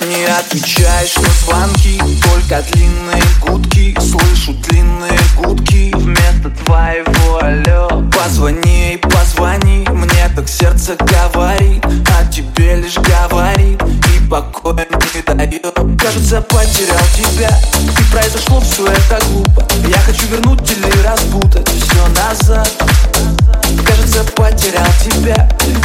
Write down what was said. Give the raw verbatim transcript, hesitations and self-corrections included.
Не отвечаешь на звонки, только длинные гудки. Слышу длинные гудки вместо твоего алло. Позвони, позвони, мне так сердце говорит, а тебе лишь говорит и покоя не дает. Кажется, потерял тебя, и произошло все это глупо. Я хочу вернуть или распутать все назад. Кажется, потерял тебя,